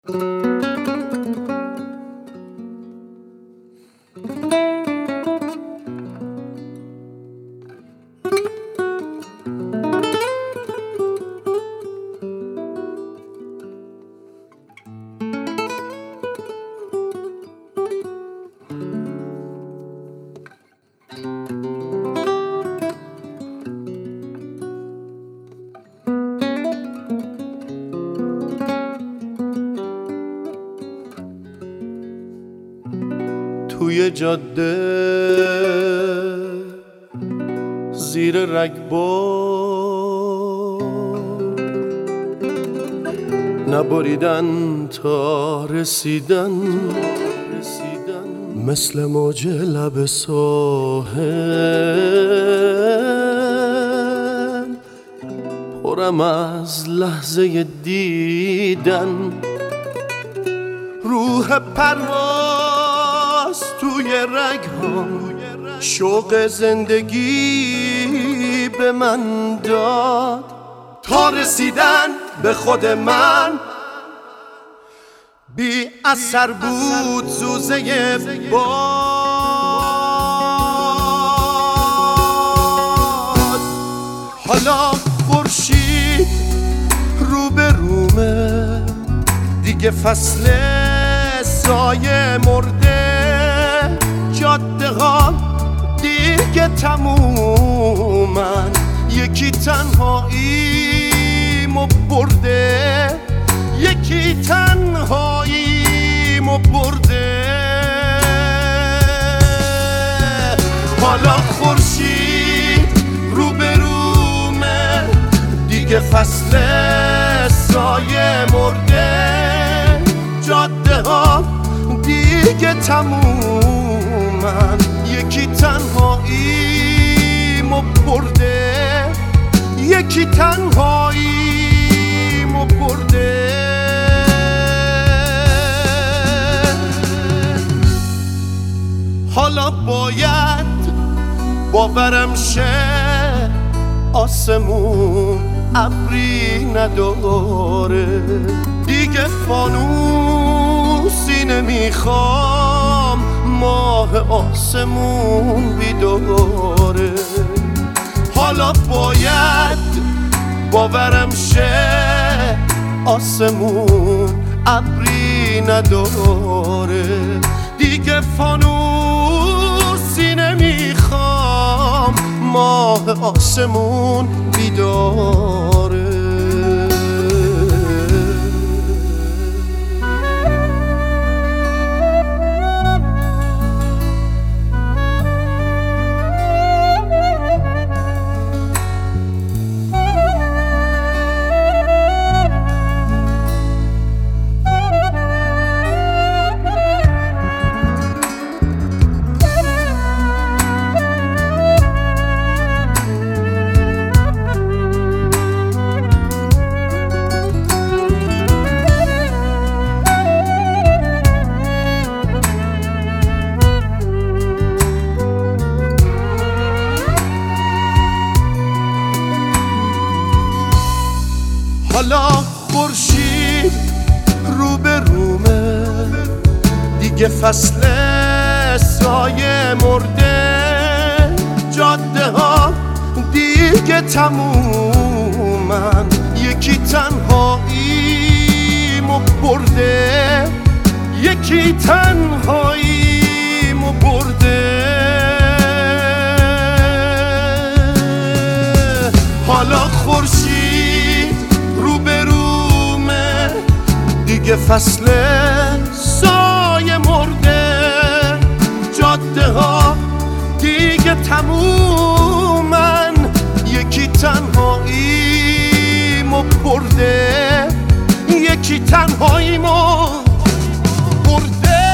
توی جاده زیر رگبار نبریدن تا رسیدن مثل موج لب ساحل پرم از لحظه دیدن روح پرواز توی رگ‌هام شوق زندگی به من داد تا رسیدن به خود من بی اثر بود زوزه باد حالا خورشید رو به رومه دیگه فصل سایه مرده جاده ها دیگه تمومن یکی تنهاییمو برده یکی تنهاییمو برده حالا خورشید رو به رومه دیگه فصل سایه مرده جاده ها دیگه تمومن یکی تنهاییمو برده یکی تنهاییمو برده حالا باید باورم شه آسمون ابری نداره دیگه فانوسی نمیخوام ماه آسمون بیداره حالا باید باورم شه آسمون ابری نداره دیگه فانوسی نمیخوام ماه آسمون بیداره حالا خورشید رو به رومه دیگه فصل سایه مرده جاده ها دیگه تمومن یکی تنهاییمو برده یکی تنهاییمو برده حالا خورشید رو به رومه دیگه فصل سایه مرده جاده ها دیگه تمومن یکی تنهاییمو برده یکی تنهاییمو برده